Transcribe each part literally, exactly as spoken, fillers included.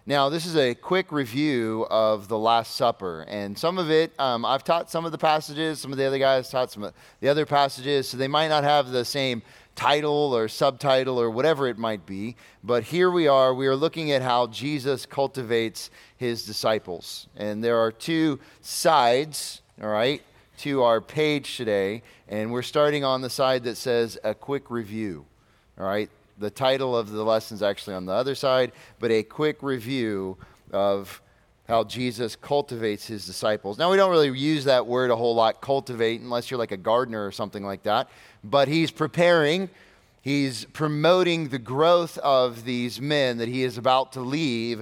Now, this is a quick review of the Last Supper, and some of it, um, I've taught some of the passages, some of the other guys taught some of the other passages, so they might not have the same title or subtitle or whatever it might be, but here we are, we are looking at how Jesus cultivates his disciples, and there are two sides, all right, to our page today, and we're starting on the side that says a quick review, all right? The title of the lesson is actually on the other side, but a quick review of how Jesus cultivates his disciples. Now, we don't really use that word a whole lot, cultivate, unless you're like a gardener or something like that. But he's preparing, he's promoting the growth of these men that he is about to leave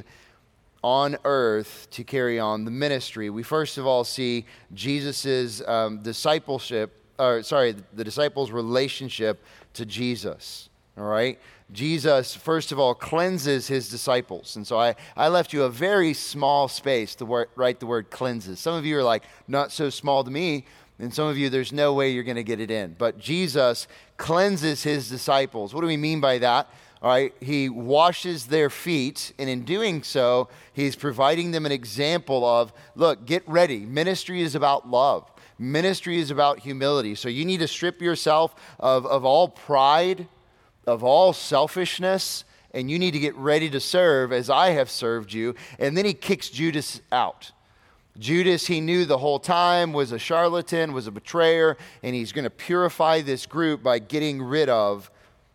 on earth to carry on the ministry. We first of all see Jesus's um, discipleship, or sorry, the disciples' relationship to Jesus. All right. Jesus, first of all, cleanses his disciples. And so I, I left you a very small space to wor- write the word cleanses. Some of you are like, not so small to me. And some of you, there's no way you're going to get it in. But Jesus cleanses his disciples. What do we mean by that? All right. He washes their feet. And in doing so, he's providing them an example of, look, get ready. Ministry is about love. Ministry is about humility. So you need to strip yourself of, of all pride, of all selfishness, and you need to get ready to serve as I have served you. And then he kicks Judas out. Judas, he knew the whole time, was a charlatan, was a betrayer, and he's going to purify this group by getting rid of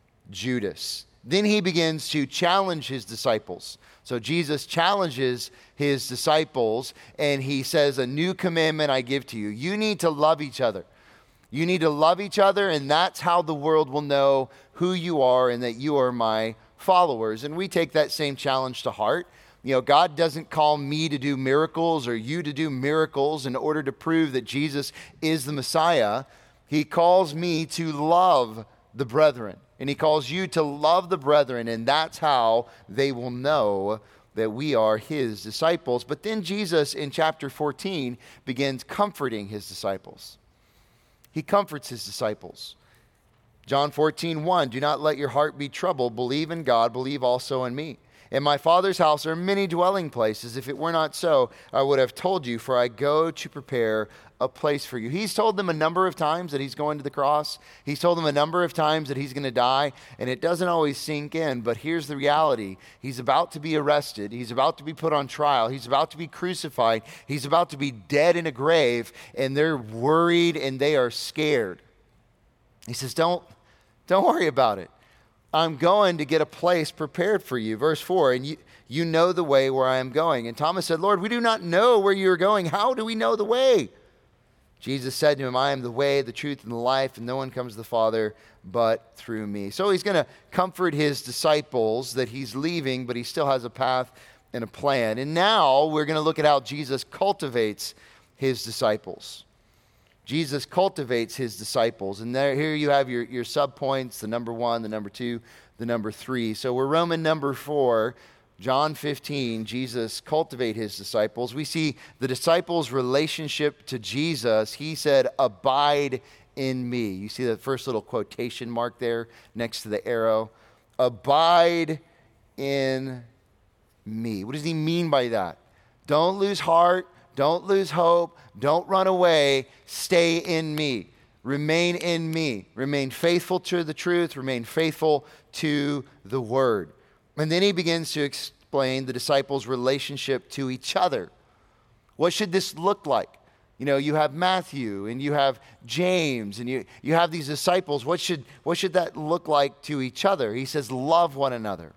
Judas. Then he begins to challenge his disciples. So Jesus challenges his disciples, and he says, a new commandment I give to you. You need to love each other. You need to love each other, and that's how the world will know who you are and that you are my followers. And we take that same challenge to heart. You know, God doesn't call me to do miracles or you to do miracles in order to prove that Jesus is the Messiah. He calls me to love the brethren, and he calls you to love the brethren, and that's how they will know that we are his disciples. But then Jesus in chapter fourteen begins comforting his disciples. He comforts his disciples. John fourteen, one, do not let your heart be troubled. Believe in God, believe also in me. In my Father's house are many dwelling places. If it were not so, I would have told you, for I go to prepare a place for you. He's told them a number of times that he's going to the cross. He's told them a number of times that he's going to die, and it doesn't always sink in, but here's the reality. He's about to be arrested. He's about to be put on trial. He's about to be crucified. He's about to be dead in a grave, and they're worried and they are scared. He says, don't, don't worry about it. I'm going to get a place prepared for you. Verse four, and you, you know the way where I am going. And Thomas said, Lord, we do not know where you are going. How do we know the way? Jesus said to him, I am the way, the truth, and the life, and no one comes to the Father but through me. So he's going to comfort his disciples that he's leaving, but he still has a path and a plan. And now we're going to look at how Jesus cultivates his disciples. Jesus cultivates his disciples. And there, here you have your, your subpoints, the number one, the number two, the number three. So we're Roman number four, John fifteen, Jesus cultivate his disciples. We see the disciples' relationship to Jesus. He said, abide in me. You see the first little quotation mark there next to the arrow. Abide in me. What does he mean by that? Don't lose heart. Don't lose hope. Don't run away. Stay in me. Remain in me. Remain faithful to the truth. Remain faithful to the word. And then he begins to explain the disciples' relationship to each other. What should this look like? You know, you have Matthew and you have James and you, you have these disciples. What should, what should that look like to each other? He says, love one another.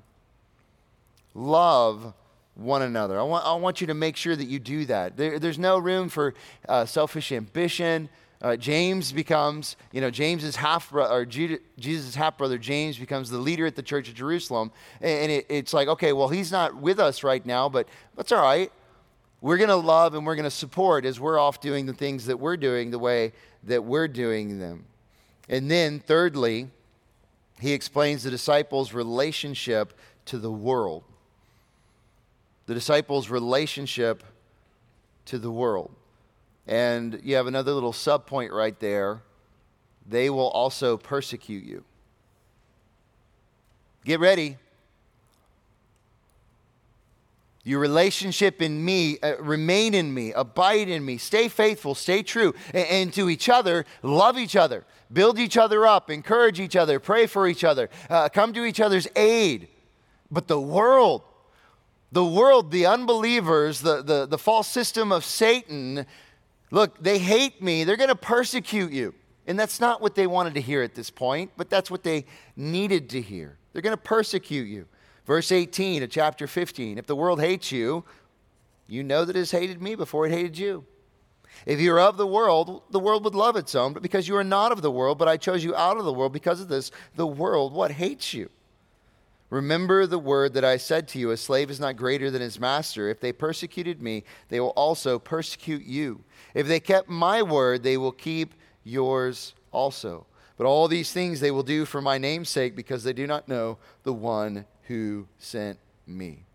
Love one another. I want, I want you to make sure that you do that. There, there's no room for uh, selfish ambition. Uh, James becomes, you know, James's half brother, or Jesus' half brother, James becomes the leader at the church of Jerusalem. And it, it's like, okay, well, he's not with us right now, but that's all right. We're going to love and we're going to support as we're off doing the things that we're doing the way that we're doing them. And then thirdly, he explains the disciples' relationship to the world. The disciples' relationship to the world. And you have another little subpoint right there. They will also persecute you. Get ready. Your relationship in me, uh, remain in me, abide in me, stay faithful, stay true, and, and to each other, love each other, build each other up, encourage each other, pray for each other, uh, come to each other's aid. But the world, the world, the unbelievers, the, the, the false system of Satan, look, they hate me, they're going to persecute you. And that's not what they wanted to hear at this point, but that's what they needed to hear. They're going to persecute you. Verse eighteen of chapter fifteen, if the world hates you, you know that it has hated me before it hated you. If you are of the world, the world would love its own, but because you are not of the world, but I chose you out of the world, because of this, the world, what, hates you? Remember the word that I said to you, a slave is not greater than his master. If they persecuted me, they will also persecute you. If they kept my word, they will keep yours also. But all these things they will do for my name's sake, because they do not know the one who sent me.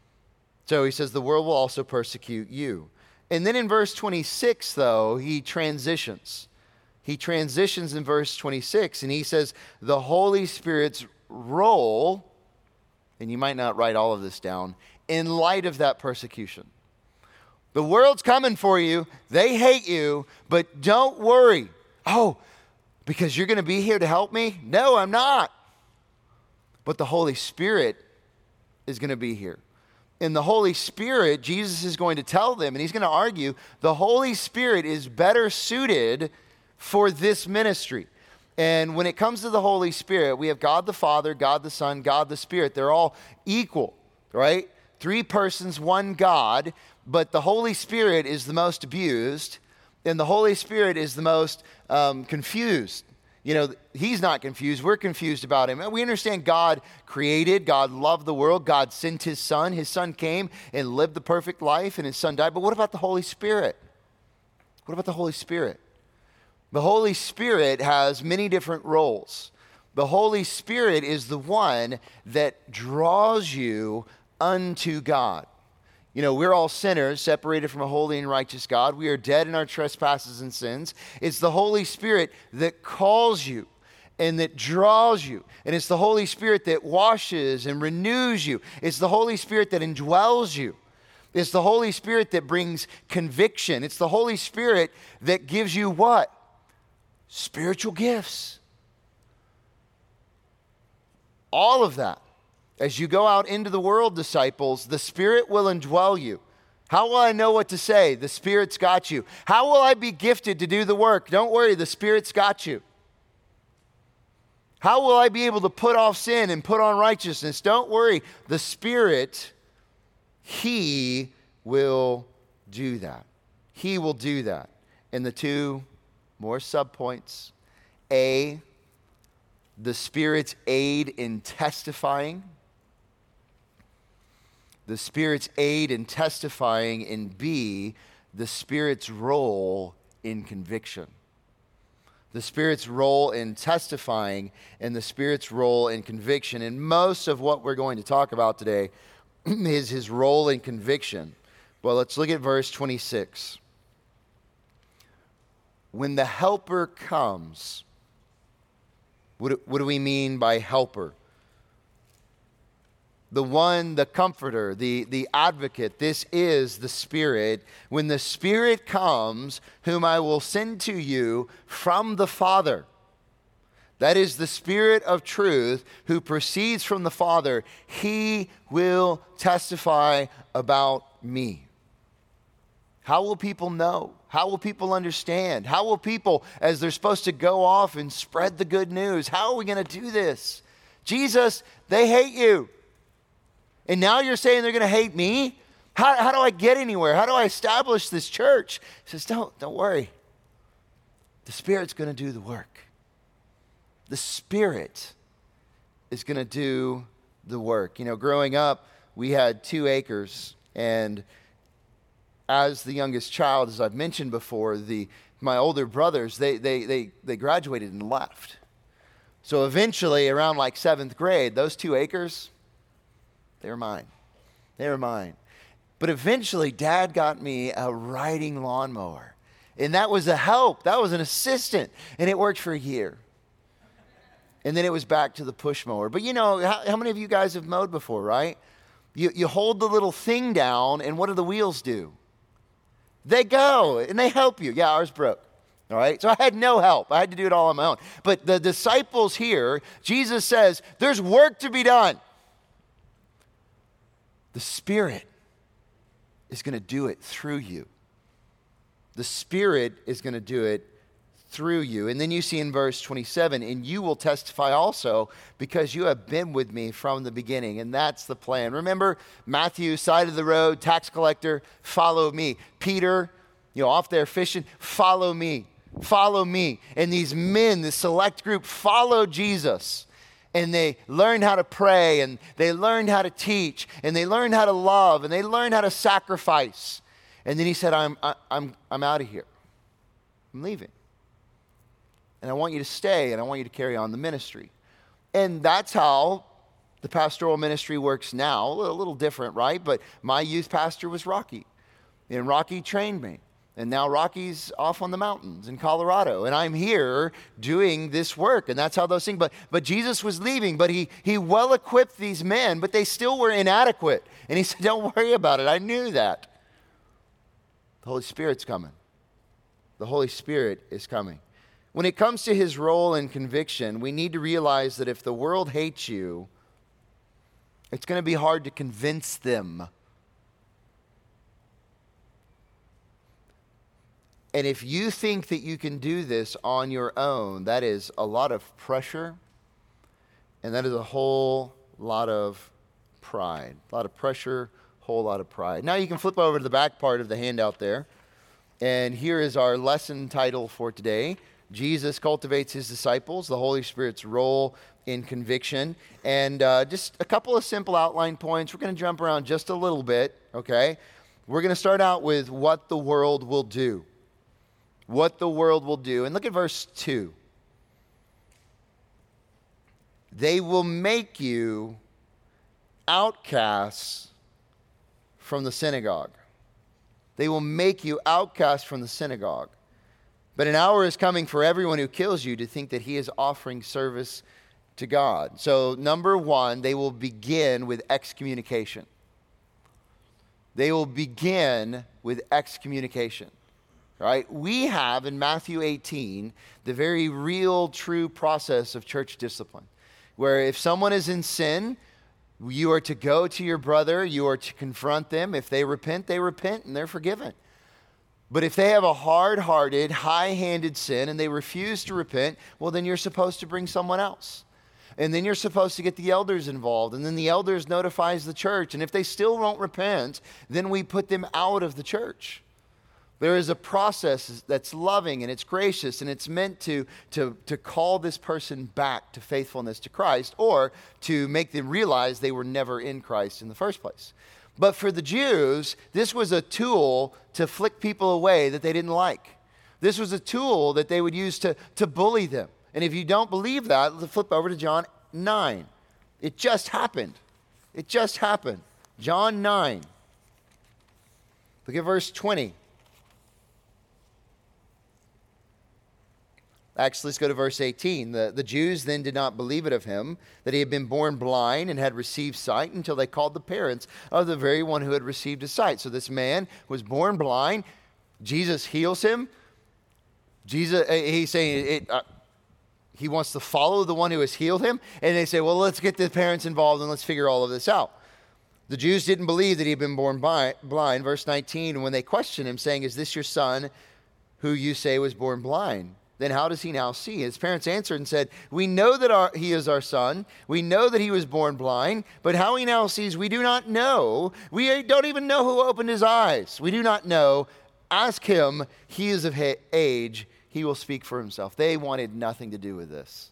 So he says the world will also persecute you. And then in verse twenty-six, though, he transitions. He transitions in verse twenty-six, and he says the Holy Spirit's role, and you might not write all of this down, in light of that persecution. The world's coming for you. They hate you, but don't worry. Oh, because you're going to be here to help me? No, I'm not. But the Holy Spirit is going to be here. And the Holy Spirit, Jesus is going to tell them, and he's going to argue, the Holy Spirit is better suited for this ministry. And when it comes to the Holy Spirit, we have God the Father, God the Son, God the Spirit. They're all equal, right? Three persons, one God, but the Holy Spirit is the most abused, and the Holy Spirit is the most um, confused. You know, he's not confused. We're confused about him. We understand God created, God loved the world, God sent his son. His son came and lived the perfect life, and his son died. But what about the Holy Spirit? What about the Holy Spirit? The Holy Spirit has many different roles. The Holy Spirit is the one that draws you unto God. You know, we're all sinners separated from a holy and righteous God. We are dead in our trespasses and sins. It's the Holy Spirit that calls you and that draws you. And it's the Holy Spirit that washes and renews you. It's the Holy Spirit that indwells you. It's the Holy Spirit that brings conviction. It's the Holy Spirit that gives you what? Spiritual gifts. All of that. As you go out into the world, disciples, the Spirit will indwell you. How will I know what to say? The Spirit's got you. How will I be gifted to do the work? Don't worry, the Spirit's got you. How will I be able to put off sin and put on righteousness? Don't worry, the Spirit, He will do that. He will do that. And the two more subpoints. A, the Spirit's aid in testifying. The Spirit's aid in testifying, and B, the Spirit's role in conviction. The Spirit's role in testifying and the Spirit's role in conviction. And most of what we're going to talk about today is his role in conviction. Well, let's look at verse twenty-six. When the Helper comes, what, what do we mean by helper? The one, the comforter, the, the advocate, this is the Spirit. When the Spirit comes, whom I will send to you from the Father. That is the Spirit of truth who proceeds from the Father. He will testify about me. How will people know? How will people understand? How will people, as they're supposed to go off and spread the good news, how are we going to do this? Jesus, they hate you. And now you're saying they're going to hate me? How, how do I get anywhere? How do I establish this church? He says, don't, don't worry. The Spirit's going to do the work. The Spirit is going to do the work. You know, growing up, we had two acres. And as the youngest child, as I've mentioned before, the my older brothers, they, they, they, they graduated and left. So eventually, around like seventh grade, those two acres, they were mine. They were mine. But eventually, Dad got me a riding lawnmower. And that was a help. That was an assistant. And it worked for a year. And then it was back to the push mower. But you know, how, how many of you guys have mowed before, right? You, you hold the little thing down, and what do the wheels do? They go, and they help you. Yeah, ours broke. All right, so I had no help. I had to do it all on my own. But the disciples here, Jesus says, there's work to be done. The Spirit is going to do it through you. The Spirit is going to do it through you. And then you see in verse twenty-seven, and you will testify also because you have been with me from the beginning. And that's the plan. Remember Matthew, side of the road, tax collector, follow me. Peter, you know, off there fishing, follow me. Follow me. And these men, this select group, followed Jesus. And they learned how to pray, and they learned how to teach, and they learned how to love, and they learned how to sacrifice. And then he said, I'm, I'm, I'm out of here. I'm leaving. And I want you to stay, and I want you to carry on the ministry. And that's how the pastoral ministry works now. A little, a little different, right? But my youth pastor was Rocky. And Rocky trained me. And now Rocky's off on the mountains in Colorado. And I'm here doing this work. And that's how those things. But, but Jesus was leaving. But he, he well-equipped these men. But they still were inadequate. And he said, don't worry about it. I knew that. The Holy Spirit's coming. The Holy Spirit is coming. When it comes to his role in conviction, we need to realize that if the world hates you, it's going to be hard to convince them. And if you think that you can do this on your own, that is a lot of pressure, and that is a whole lot of pride. A lot of pressure, whole lot of pride. Now you can flip over to the back part of the handout there, and here is our lesson title for today. Jesus cultivates his disciples, the Holy Spirit's role in conviction. And uh, just a couple of simple outline points. We're going to jump around just a little bit, okay? We're going to start out with what the world will do. What the world will do. And look at verse two. They will make you outcasts from the synagogue. They will make you outcasts from the synagogue. But an hour is coming for everyone who kills you to think that he is offering service to God. So number one, they will begin with excommunication. They will begin with excommunication. Right? We have in Matthew eighteen the very real, true process of church discipline, where if someone is in sin, you are to go to your brother, you are to confront them. If they repent, they repent and they're forgiven. But if they have a hard-hearted, high-handed sin and they refuse to repent, well, then you're supposed to bring someone else. And then you're supposed to get the elders involved. And then the elders notifies the church. And if they still won't repent, then we put them out of the church. There is a process that's loving and it's gracious and it's meant to, to, to call this person back to faithfulness to Christ or to make them realize they were never in Christ in the first place. But for the Jews, this was a tool to flick people away that they didn't like. This was a tool that they would use to, to bully them. And if you don't believe that, let's flip over to John nine. It just happened. It just happened. John nine. Look at verse twenty. Actually, let's go to verse eighteen. The, the Jews then did not believe it of him, that he had been born blind and had received sight, until they called the parents of the very one who had received his sight. So this man was born blind. Jesus heals him. Jesus, he's saying it, uh, he wants to follow the one who has healed him. And they say, well, let's get the parents involved and let's figure all of this out. The Jews didn't believe that he had been born blind. Verse nineteen, when they questioned him, saying, is this your son who you say was born blind? Then how does he now see? His parents answered and said, we know that our, he is our son. We know that he was born blind, but how he now sees, we do not know. We don't even know who opened his eyes. We do not know. Ask him. He is of age. He will speak for himself. They wanted nothing to do with this.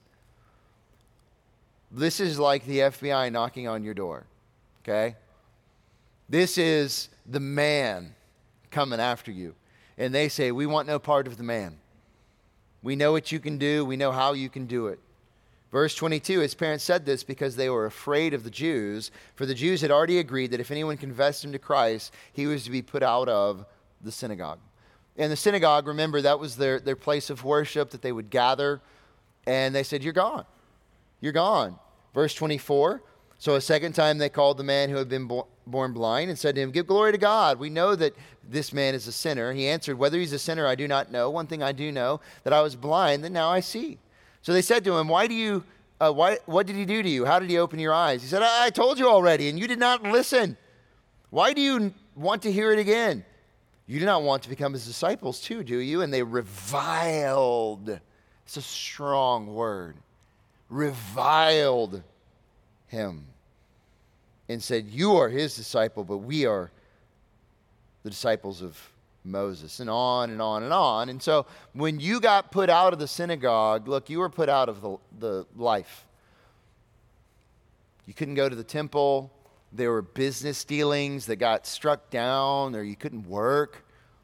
This is like the F B I knocking on your door, okay? This is the man coming after you. And they say, we want no part of the man. We know what you can do. We know how you can do it. Verse twenty-two, his parents said this because they were afraid of the Jews, for the Jews had already agreed that if anyone confessed him to Christ, he was to be put out of the synagogue. And the synagogue, remember, that was their, their place of worship that they would gather. And they said, you're gone. You're gone. Verse twenty-four, So a second time they called the man who had been bo- born blind and said to him, "Give glory to God. We know that this man is a sinner." He answered, "Whether he's a sinner, I do not know. One thing I do know, that I was blind, and now I see." So they said to him, "Why do you, uh, why, what did he do to you? How did he open your eyes?" He said, I, I told you already, and you did not listen. Why do you want to hear it again? You do not want to become his disciples too, do you?" And they reviled. It's a strong word. Reviled him and said, "You are his disciple, but we are the disciples of Moses," and on and on and on. And so when you got put out of the synagogue, look, you were put out of the, the life. You couldn't go to the temple. There were business dealings that got struck down, or you couldn't work.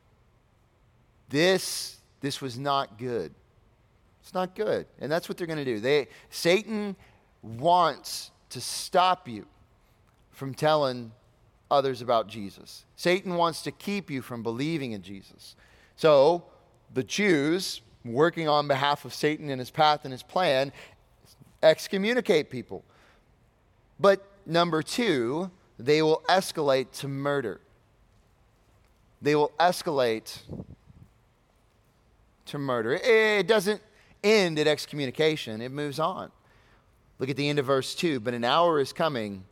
This, this was not good. It's not good. And that's what they're going to do. They, Satan wants to stop you from telling others about Jesus. Satan wants to keep you from believing in Jesus. So the Jews, working on behalf of Satan and his path and his plan, excommunicate people. But number two, they will escalate to murder. They will escalate to murder. It doesn't end at excommunication. It moves on. Look at the end of verse two. "But an hour is coming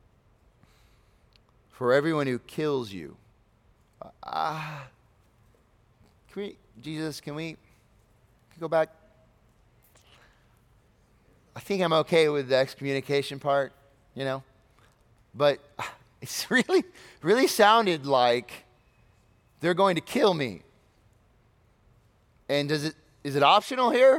for everyone who kills you." Ah, uh, can we, Jesus, can we, can we go back? I think I'm okay with the excommunication part, you know, but it's really, really sounded like they're going to kill me. And does it, is it optional here?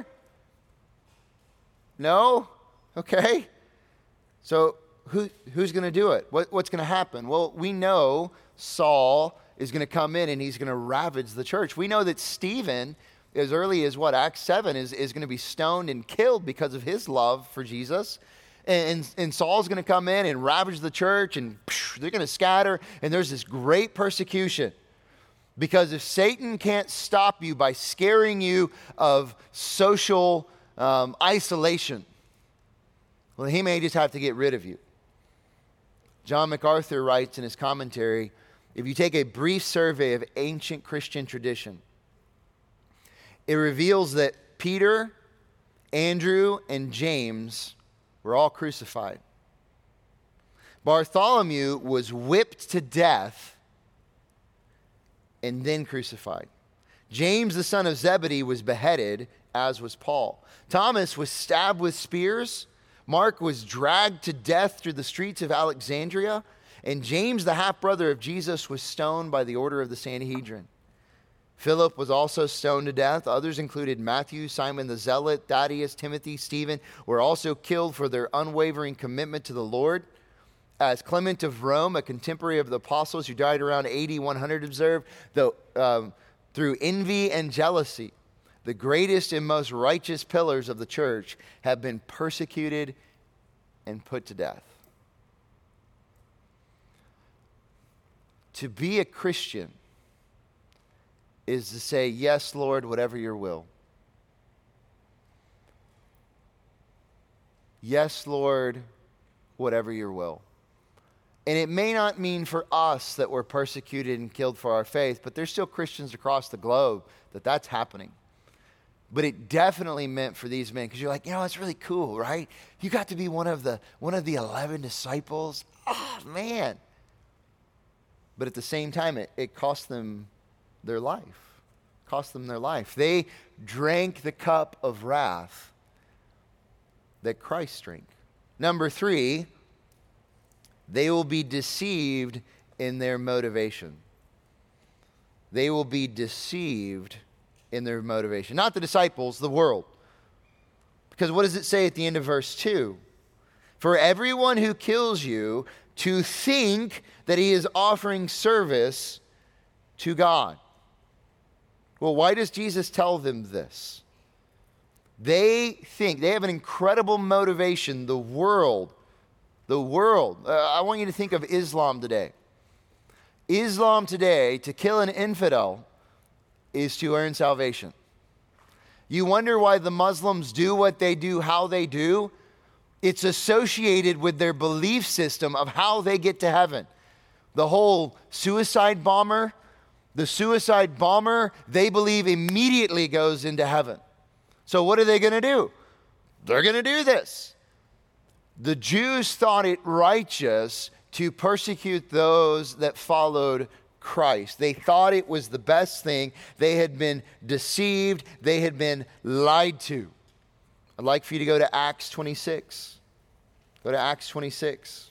No? Okay. So who, who's going to do it? What, what's going to happen? Well, we know Saul is going to come in and he's going to ravage the church. We know that Stephen, as early as what, Acts seven, is, is going to be stoned and killed because of his love for Jesus. And, and, and Saul's going to come in and ravage the church, and phew, they're going to scatter, and there's this great persecution. Because if Satan can't stop you by scaring you of social um, isolation, well, he may just have to get rid of you. John MacArthur writes in his commentary, "If you take a brief survey of ancient Christian tradition, it reveals that Peter, Andrew, and James were all crucified. Bartholomew was whipped to death and then crucified. James, the son of Zebedee, was beheaded, as was Paul. Thomas was stabbed with spears. Mark was dragged to death through the streets of Alexandria. And James, the half-brother of Jesus, was stoned by the order of the Sanhedrin. Philip was also stoned to death. Others included Matthew, Simon the Zealot, Thaddeus, Timothy, Stephen, were also killed for their unwavering commitment to the Lord. As Clement of Rome, a contemporary of the apostles who died around A D one hundred, observed, though um, through envy and jealousy, the greatest and most righteous pillars of the church have been persecuted and put to death. To be a Christian is to say, "Yes, Lord, whatever your will. Yes, Lord, whatever your will." And it may not mean for us that we're persecuted and killed for our faith, but there's still Christians across the globe that that's happening. But it definitely meant for these men, because you're like, you know, it's really cool, right? You got to be one of the one of the eleven disciples. Oh, man. But at the same time, it, it cost them their life. Cost them their life. They drank the cup of wrath that Christ drank. Number three, they will be deceived in their motivation. They will be deceived in their motivation. Not the disciples, the world. Because what does it say at the end of verse two? "For everyone who kills you to think that he is offering service to God." Well, why does Jesus tell them this? They think, they have an incredible motivation, the world. The world. Uh, I want you to think of Islam today. Islam today, to kill an infidel, is to earn salvation. You wonder why the Muslims do what they do, how they do? It's associated with their belief system of how they get to heaven. The whole suicide bomber, the suicide bomber, they believe immediately goes into heaven. So what are they going to do? They're going to do this. The Jews thought it righteous to persecute those that followed Christ. They thought it was the best thing. They had been deceived. They had been lied to. I'd like for you to go to Acts twenty-six. Go to Acts twenty-six.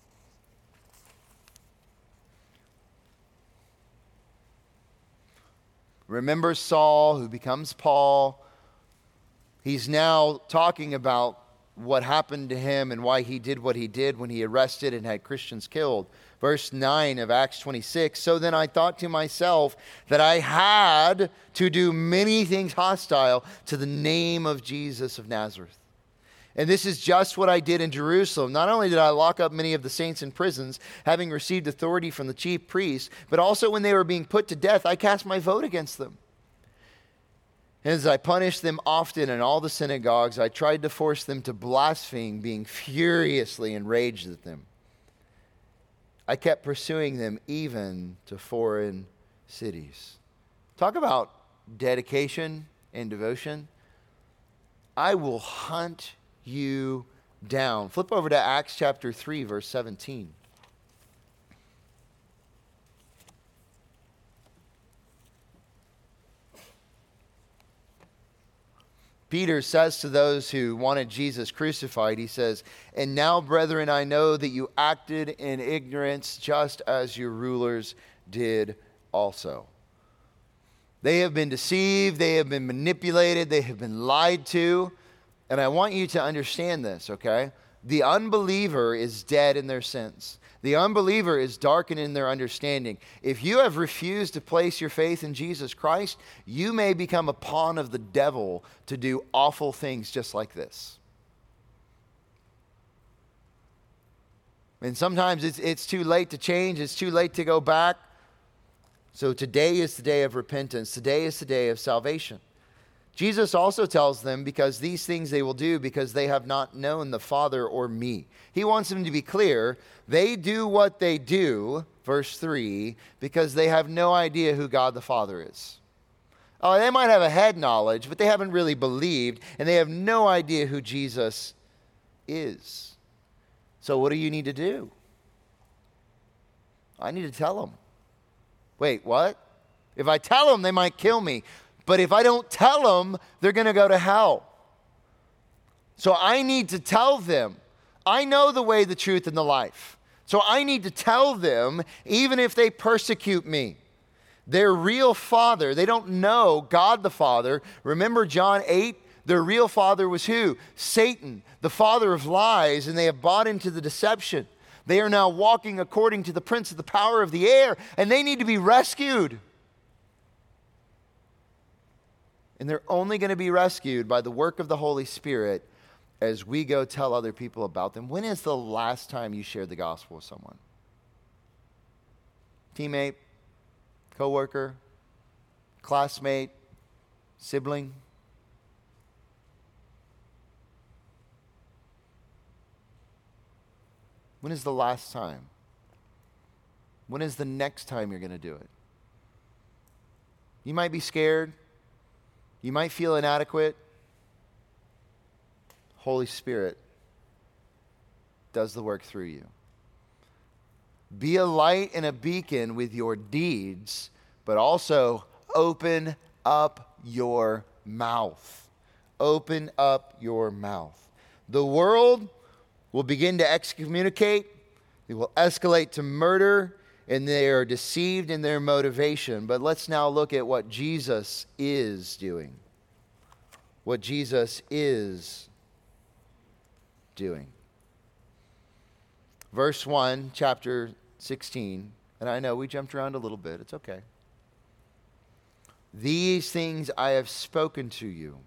Remember Saul, who becomes Paul. He's now talking about what happened to him and why he did what he did when he arrested and had Christians killed. Verse nine of Acts twenty-six, so then I thought to myself that I had to do many things hostile to the name of Jesus of Nazareth. And this is just what I did in Jerusalem. Not only did I lock up many of the saints in prisons, having received authority from the chief priests, but also when they were being put to death, I cast my vote against them. As I punished them often in all the synagogues, I tried to force them to blaspheme, being furiously enraged at them. I kept pursuing them even to foreign cities. Talk about dedication and devotion. I will hunt you down. Flip over to Acts chapter three, verse seventeen. Peter says to those who wanted Jesus crucified, he says, and now, brethren, I know that you acted in ignorance just as your rulers did also. They have been deceived, they have been manipulated, they have been lied to. And I want you to understand this, okay? The unbeliever is dead in their sins. The unbeliever is darkened in their understanding. If you have refused to place your faith in Jesus Christ, you may become a pawn of the devil to do awful things just like this. And sometimes it's, it's too late to change. It's too late to go back. So today is the day of repentance. Today is the day of salvation. Jesus also tells them, because these things they will do because they have not known the Father or me. He wants them to be clear. They do what they do, verse three, because they have no idea who God the Father is. Oh, they might have a head knowledge, but they haven't really believed, and they have no idea who Jesus is. So what do you need to do? I need to tell them. Wait, what? If I tell them, they might kill me. But if I don't tell them, they're going to go to hell. So I need to tell them. I know the way, the truth, and the life. So I need to tell them, even if they persecute me. Their real father, they don't know God the Father. Remember John eight? Their real father was who? Satan, the father of lies, and they have bought into the deception. They are now walking according to the prince of the power of the air, and they need to be rescued. And they're only going to be rescued by the work of the Holy Spirit as we go tell other people about them. When is the last time you shared the gospel with someone? Teammate, coworker, classmate, sibling? When is the last time? When is the next time you're going to do it? You might be scared. You might feel inadequate. Holy Spirit does the work through you. Be a light and a beacon with your deeds, but also open up your mouth. Open up your mouth. The world will begin to excommunicate. It will escalate to murder, and they are deceived in their motivation. But let's now look at what Jesus is doing. What Jesus is doing. Verse one, chapter sixteen. And I know we jumped around a little bit. It's okay. These things I have spoken to you,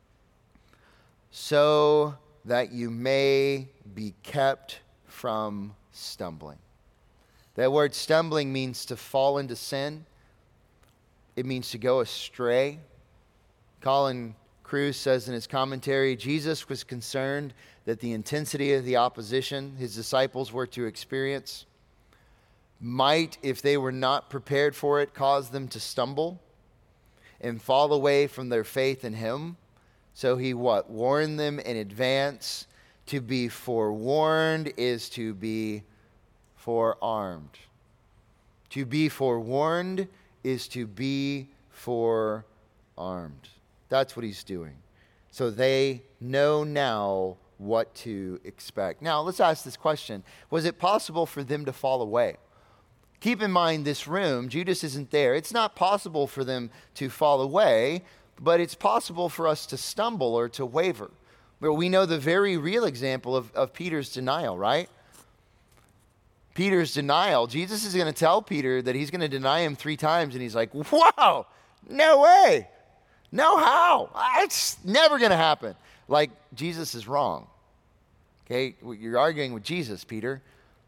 so that you may be kept from stumbling. That word stumbling means to fall into sin. It means to go astray. Colin Cruz says in his commentary, Jesus was concerned that the intensity of the opposition his disciples were to experience might, if they were not prepared for it, cause them to stumble and fall away from their faith in him. So he what? Warned them in advance. To be forewarned is to be forearmed. To be forewarned is to be forearmed. That's what he's doing. So they know now what to expect. Now, let's ask this question. Was it possible for them to fall away? Keep in mind this room, Judas isn't there. It's not possible for them to fall away, but it's possible for us to stumble or to waver. But we know the very real example of, of Peter's denial, right? Peter's denial. Jesus is going to tell Peter that he's going to deny him three times, and he's like, whoa, no way. No how. It's never going to happen. Like, Jesus is wrong. Okay, you're arguing with Jesus, Peter.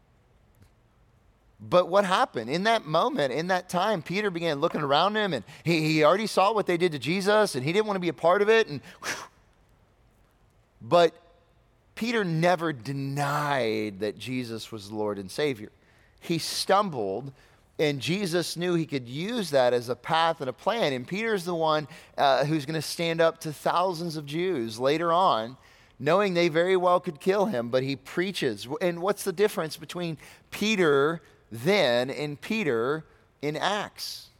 But what happened? In that moment, in that time, Peter began looking around him, and he, he already saw what they did to Jesus, and he didn't want to be a part of it. And whew. But Peter never denied that Jesus was Lord and Savior. He stumbled, and Jesus knew he could use that as a path and a plan. And Peter's the one uh, who's going to stand up to thousands of Jews later on, knowing they very well could kill him, but he preaches. And what's the difference between Peter then and Peter in Acts?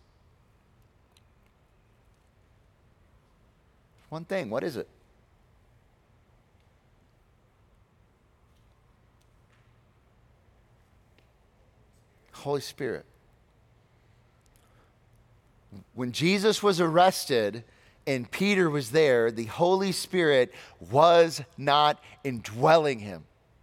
One thing. What is it? Holy Spirit. When Jesus was arrested and Peter was there, the Holy Spirit was not indwelling him.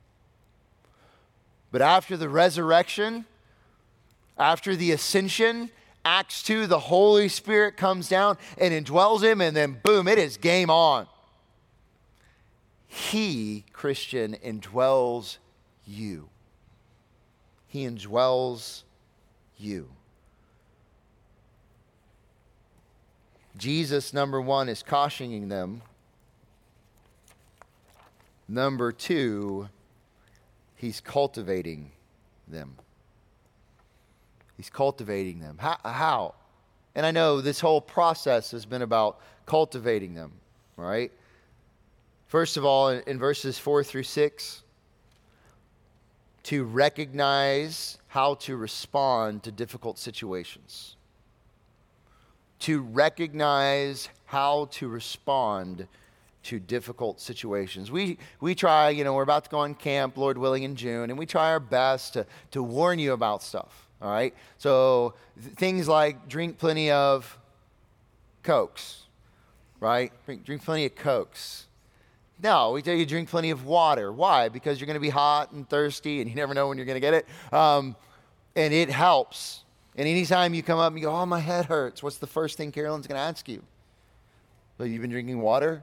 But after the resurrection, after the ascension, Acts two, the Holy Spirit comes down and indwells him, and then boom, it is game on. He, Christian, indwells you. He indwells you. Jesus, number one, is cautioning them. Number two, he's cultivating them. He's cultivating them. How? How? And I know this whole process has been about cultivating them, right? First of all, in, in verses four through six, to recognize how to respond to difficult situations. To recognize how to respond to difficult situations. We we try, you know, we're about to go on camp, Lord willing, in June, and we try our best to, to warn you about stuff, all right? So th- things like drink plenty of Cokes, right? Drink, drink plenty of Cokes. No, we tell you drink plenty of water. Why? Because you're going to be hot and thirsty, and you never know when you're going to get it. Um, and it helps. And anytime you come up and you go, oh, my head hurts, what's the first thing Carolyn's going to ask you? Well, you've been drinking water?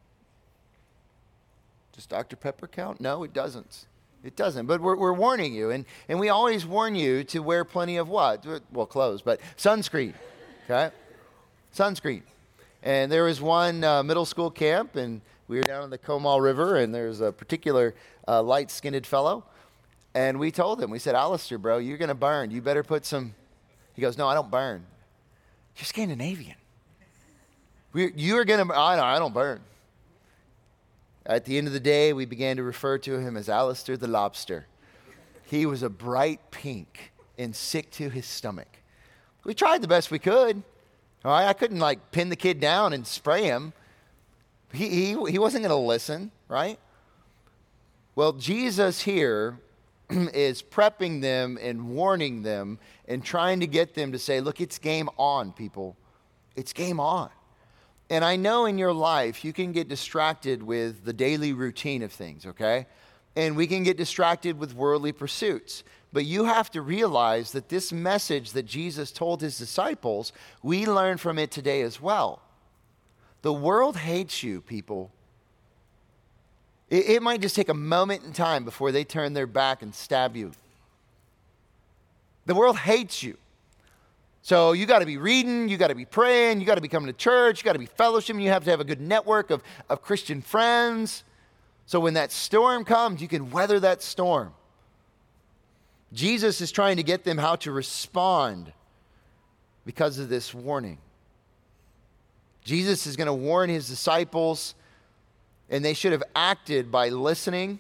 Does Doctor Pepper count? No, it doesn't. It doesn't. But we're, we're warning you. And, and we always warn you to wear plenty of what? Well, clothes, but sunscreen. Okay? Sunscreen. And there was one uh, middle school camp, and we were down in the Comal River, and there's a particular uh, light-skinned fellow. And we told him, we said, Alistair, bro, you're going to burn. You better put some... He goes, no, I don't burn. You're Scandinavian. We're, you're going to... I don't, I don't burn. At the end of the day, we began to refer to him as Alistair the Lobster. He was a bright pink and sick to his stomach. We tried the best we could. All right? I couldn't, like, pin the kid down and spray him. He, he, he wasn't going to listen, right? Well, Jesus here is prepping them and warning them and trying to get them to say, look, it's game on, people. It's game on. And I know in your life you can get distracted with the daily routine of things, okay? And we can get distracted with worldly pursuits. But you have to realize that this message that Jesus told his disciples, we learn from it today as well. The world hates you, people. It, it might just take a moment in time before they turn their back and stab you. The world hates you. So you got to be reading, you got to be praying, you got to be coming to church, you got to be fellowshipping, you have to have a good network of, of Christian friends. So when that storm comes, you can weather that storm. Jesus is trying to get them how to respond because of this warning. Jesus is going to warn his disciples, and they should have acted by listening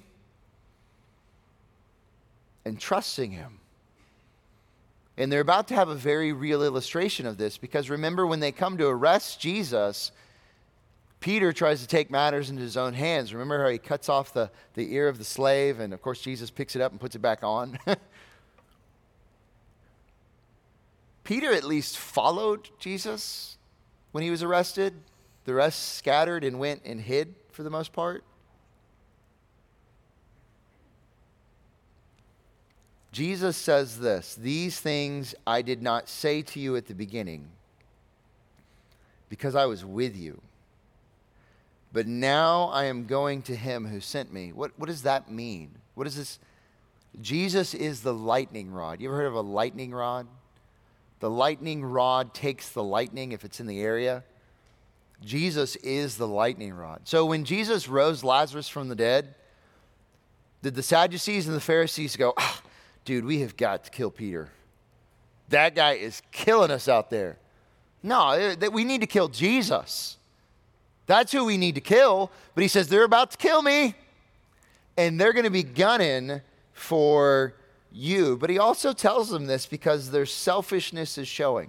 and trusting him. And they're about to have a very real illustration of this, because remember, when they come to arrest Jesus, Peter tries to take matters into his own hands. Remember how he cuts off the, the ear of the slave, and of course Jesus picks it up and puts it back on? Peter at least followed Jesus when he was arrested. The rest scattered and went and hid for the most part. Jesus says this, "These things I did not say to you at the beginning, because I was with you. But now I am going to him who sent me." What, what does that mean? What is this? Jesus is the lightning rod. You ever heard of a lightning rod? The lightning rod takes the lightning if it's in the area. Jesus is the lightning rod. So when Jesus rose Lazarus from the dead, did the Sadducees and the Pharisees go, "Ah, dude, we have got to kill Peter. That guy is killing us out there"? No, that we need to kill Jesus. That's who we need to kill. But he says, they're about to kill me, and they're going to be gunning for you. But he also tells them this because their selfishness is showing.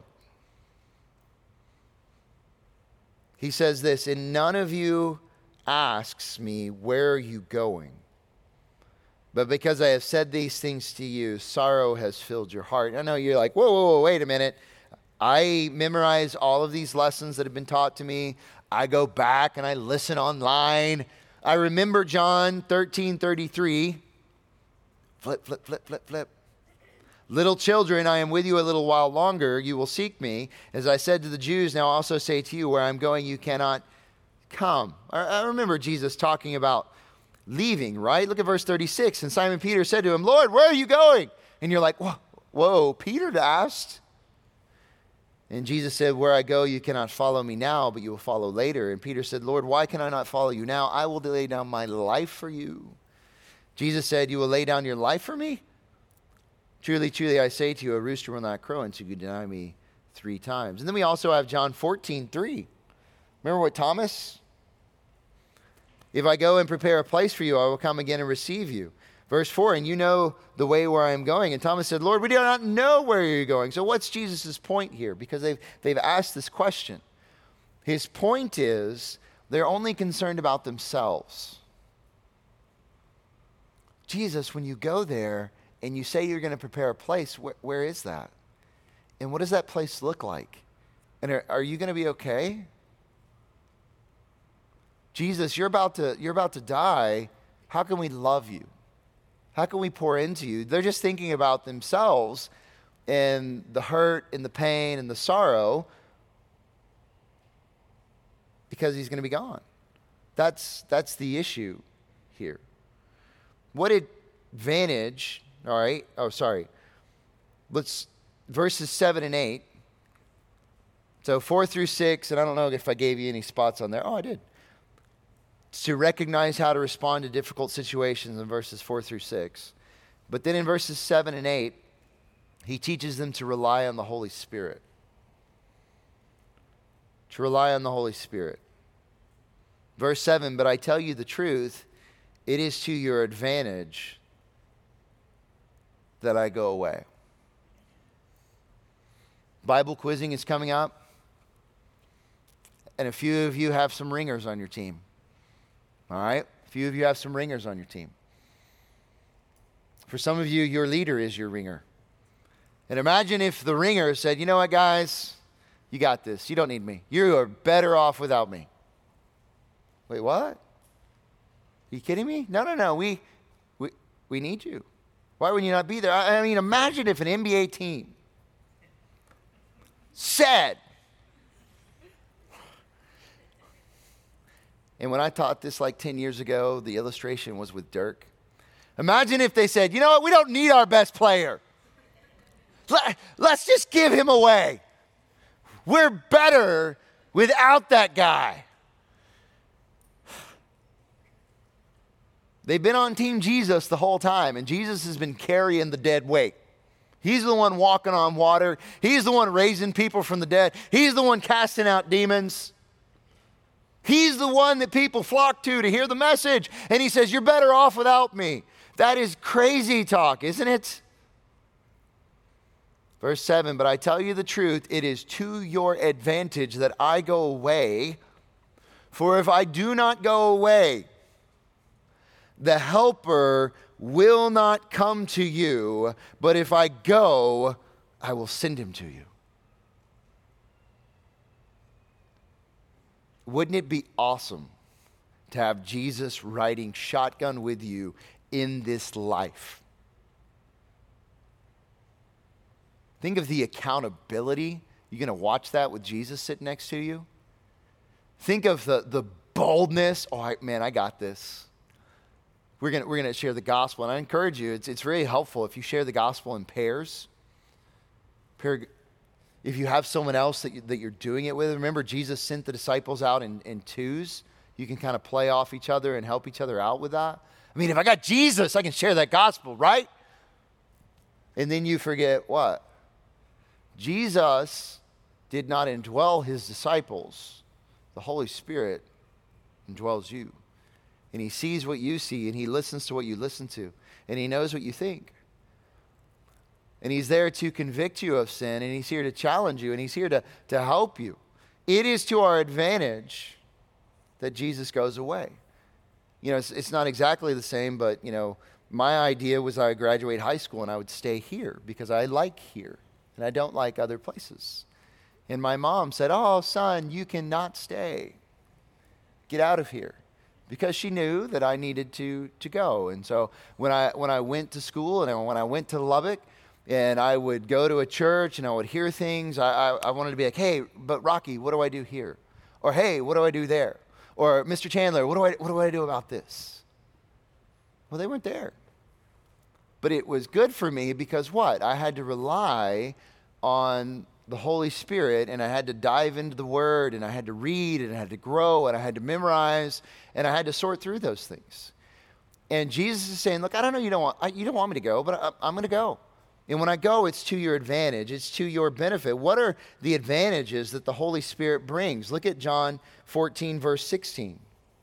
He says this, "And none of you asks me, 'Where are you going?' But because I have said these things to you, sorrow has filled your heart." I know you're like, whoa, whoa, whoa, wait a minute. I memorize all of these lessons that have been taught to me. I go back and I listen online. I remember John thirteen thirty-three. Flip, flip, flip, flip, flip. "Little children, I am with you a little while longer. You will seek me. As I said to the Jews, now also say to you, where I'm going, you cannot come." I, I remember Jesus talking about leaving, right? Look at verse thirty-six. "And Simon Peter said to him, 'Lord, where are you going?' And you're like, whoa, whoa, Peter asked. And Jesus said, 'Where I go, you cannot follow me now, but you will follow later.' And Peter said, 'Lord, why can I not follow you now? I will lay down my life for you.' Jesus said, 'You will lay down your life for me? Truly, truly, I say to you, a rooster will not crow until you deny me three times.'" And then we also have John fourteen three. Remember what Thomas? "If I go and prepare a place for you, I will come again and receive you." Verse four, "And you know the way where I am going." And Thomas said, "Lord, we do not know where you're going." So what's Jesus' point here? Because they've, they've asked this question. His point is they're only concerned about themselves. Jesus, when you go there and you say you're going to prepare a place, wh- where is that? And what does that place look like? And are, are you going to be okay? Jesus, you're about to, you're about to die. How can we love you? How can we pour into you? They're just thinking about themselves and the hurt and the pain and the sorrow because he's going to be gone. That's, that's the issue here. What advantage, all right, oh, sorry. Let's, verses seven and eight. So four through six, and I don't know if I gave you any spots on there. Oh, I did. To recognize how to respond to difficult situations in verses four through six. But then in verses seven and eight, he teaches them to rely on the Holy Spirit. To rely on the Holy Spirit. Verse seven, "But I tell you the truth, it is to your advantage that I go away." Bible quizzing is coming up. And a few of you have some ringers on your team. All right? A few of you have some ringers on your team. For some of you, your leader is your ringer. And imagine if the ringer said, "You know what, guys? You got this. You don't need me. You are better off without me." Wait, what? Are you kidding me? No, no, no. We, we, we need you. Why would you not be there? I, I mean, imagine if an N B A team said, and when I taught this like ten years ago, the illustration was with Dirk. Imagine if they said, "You know what? We don't need our best player. Let, let's just give him away. We're better without that guy. They've been on Team Jesus the whole time, and Jesus has been carrying the dead weight. He's the one walking on water. He's the one raising people from the dead. He's the one casting out demons. He's the one that people flock to to hear the message. And he says, you're better off without me. That is crazy talk, isn't it? Verse seven, but I tell you the truth, it is to your advantage that I go away. For if I do not go away, the helper will not come to you, but if I go, I will send him to you. Wouldn't it be awesome to have Jesus riding shotgun with you in this life? Think of the accountability. You're going to watch that with Jesus sitting next to you. Think of the, the boldness. Oh, I, man, I got this. We're going we're gonna share the gospel, and I encourage you, it's, it's really helpful if you share the gospel in pairs. Pair, if you have someone else that, you, that you're doing it with. Remember, Jesus sent the disciples out in, in twos. You can kind of play off each other and help each other out with that. I mean, if I got Jesus, I can share that gospel, right? And then you forget what? Jesus did not indwell his disciples. The Holy Spirit indwells you. And he sees what you see, and he listens to what you listen to, and he knows what you think. And he's there to convict you of sin, and he's here to challenge you, and he's here to, to help you. It is to our advantage that Jesus goes away. You know, it's, it's not exactly the same, but, you know, my idea was I would graduate high school and I would stay here because I like here, and I don't like other places. And my mom said, oh, son, you cannot stay. Get out of here. Because she knew that I needed to to go. And so when I when I went to school and when I went to Lubbock and I would go to a church and I would hear things, I, I, I wanted to be like, hey, but Rocky, what do I do here? Or hey, what do I do there? Or Mister Chandler, what do I what do I do about this? Well, they weren't there. But it was good for me because what? I had to rely on the Holy Spirit, and I had to dive into the Word, and I had to read, and I had to grow, and I had to memorize, and I had to sort through those things. And Jesus is saying, look, I don't know you don't want, I, you don't want me to go, but I, I'm going to go. And when I go, it's to your advantage. It's to your benefit. What are the advantages that the Holy Spirit brings? Look at John fourteen, verse sixteen.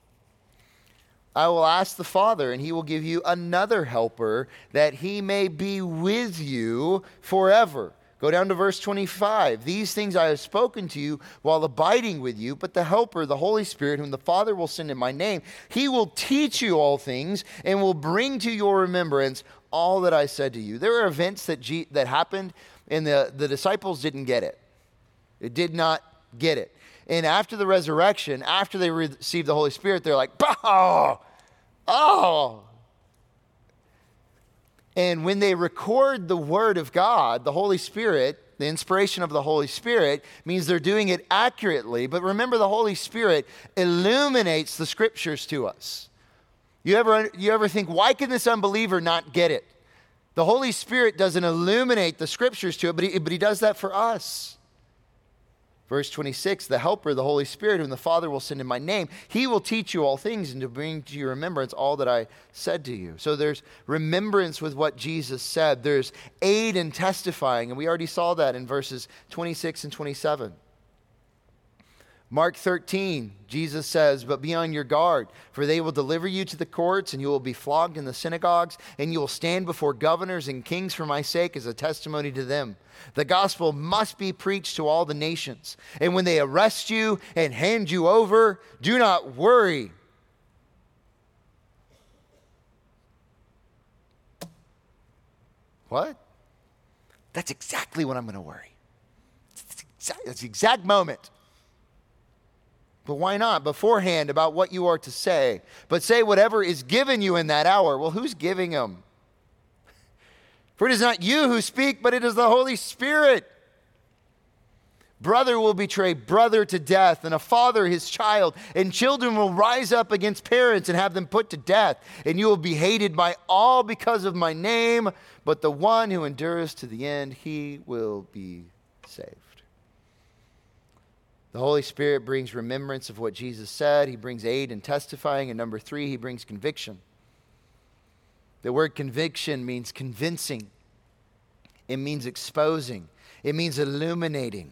I will ask the Father, and he will give you another helper, that he may be with you forever. Go down to verse twenty-five. These things I have spoken to you while abiding with you, but the Helper, the Holy Spirit, whom the Father will send in my name, he will teach you all things and will bring to your remembrance all that I said to you. There are events that G- that happened, and the, the disciples didn't get it. They did not get it. And after the resurrection, after they received the Holy Spirit, they're like, oh, oh. And when they record the Word of God, the Holy Spirit, the inspiration of the Holy Spirit means they're doing it accurately. But remember, the Holy Spirit illuminates the Scriptures to us. You ever, you ever think, why can this unbeliever not get it? The Holy Spirit doesn't illuminate the Scriptures to it, but he, but he does that for us. Verse twenty-six, the Helper, the Holy Spirit, whom the Father will send in my name, he will teach you all things and to bring to your remembrance all that I said to you. So there's remembrance with what Jesus said. There's aid in testifying, and we already saw that in verses twenty-six and twenty-seven. Mark thirteen, Jesus says, but be on your guard, for they will deliver you to the courts, and you will be flogged in the synagogues, and you will stand before governors and kings for my sake as a testimony to them. The gospel must be preached to all the nations. And when they arrest you and hand you over, do not worry. What? That's exactly what I'm going to worry. That's the exact moment. But why not? Beforehand about what you are to say. But say whatever is given you in that hour. Well, who's giving them? For it is not you who speak, but it is the Holy Spirit. Brother will betray brother to death, and a father his child, and children will rise up against parents and have them put to death. And you will be hated by all because of my name, but the one who endures to the end, he will be saved. The Holy Spirit brings remembrance of what Jesus said. He brings aid in testifying. And number three, he brings conviction. The word conviction means convincing. It means exposing. It means illuminating.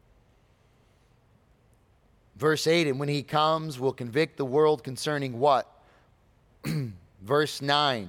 Verse eight, and when he comes, will convict the world concerning what? Verse nine.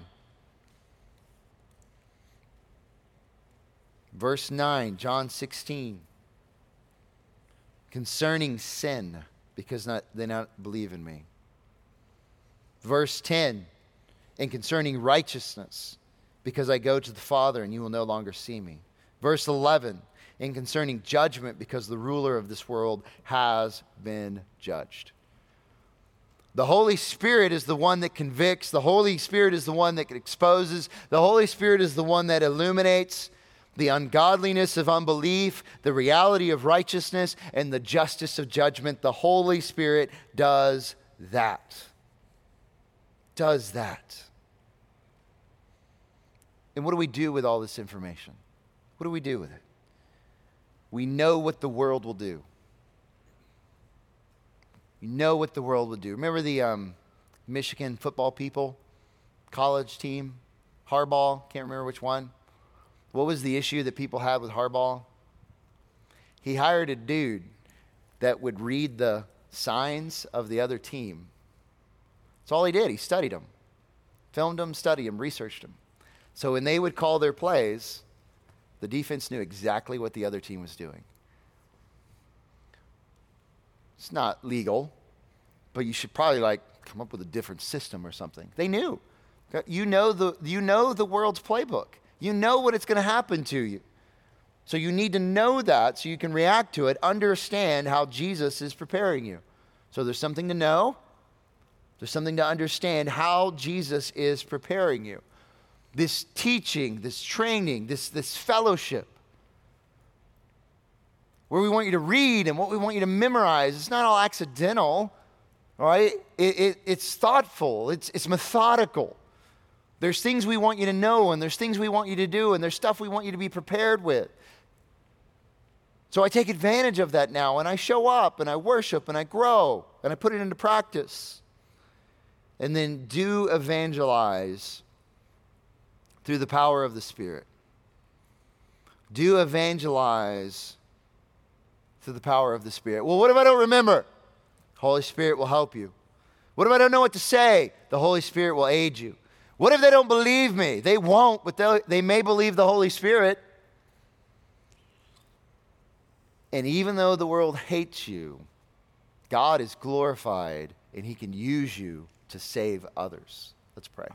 Verse nine, John sixteen. Concerning sin, because not, they not believe in me. Verse ten, and concerning righteousness, because I go to the Father and you will no longer see me. Verse eleven, and concerning judgment, because the ruler of this world has been judged. The Holy Spirit is the one that convicts. The Holy Spirit is the one that exposes. The Holy Spirit is the one that illuminates the ungodliness of unbelief, the reality of righteousness, and the justice of judgment. The Holy Spirit does that. Does that. And what do we do with all this information? What do we do with it? We know what the world will do. We know what the world will do. Remember the um, Michigan football people, college team, Harbaugh, can't remember which one. What was the issue that people had with Harbaugh? He hired a dude that would read the signs of the other team. That's all he did. He studied them. Filmed them, studied them, researched them. So when they would call their plays, the defense knew exactly what the other team was doing. It's not legal, but you should probably like come up with a different system or something. They knew. You know the, you know the world's playbook. You know what it's going to happen to you. So you need to know that so you can react to it, understand how Jesus is preparing you. So there's something to know. There's something to understand how Jesus is preparing you. This teaching, this training, this, this fellowship, where we want you to read and what we want you to memorize, it's not all accidental, all right? It, it, it's thoughtful. It's, it's methodical. There's things we want you to know, and there's things we want you to do, and there's stuff we want you to be prepared with. So I take advantage of that now, and I show up, and I worship, and I grow, and I put it into practice. And then do evangelize through the power of the Spirit. Do evangelize through the power of the Spirit. Well, what if I don't remember? Holy Spirit will help you. What if I don't know what to say? The Holy Spirit will aid you. What if they don't believe me? They won't, but they may believe the Holy Spirit. And even though the world hates you, God is glorified and he can use you to save others. Let's pray.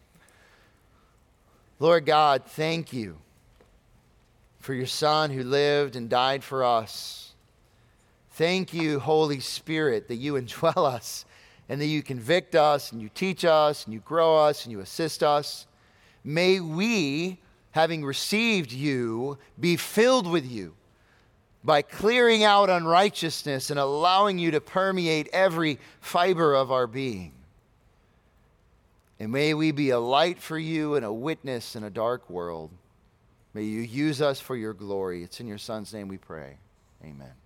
Lord God, thank you for your Son who lived and died for us. Thank you, Holy Spirit, that you indwell us and that you convict us and you teach us and you grow us and you assist us. May we, having received you, be filled with you by clearing out unrighteousness and allowing you to permeate every fiber of our being. And may we be a light for you and a witness in a dark world. May you use us for your glory. It's in your Son's name we pray. Amen.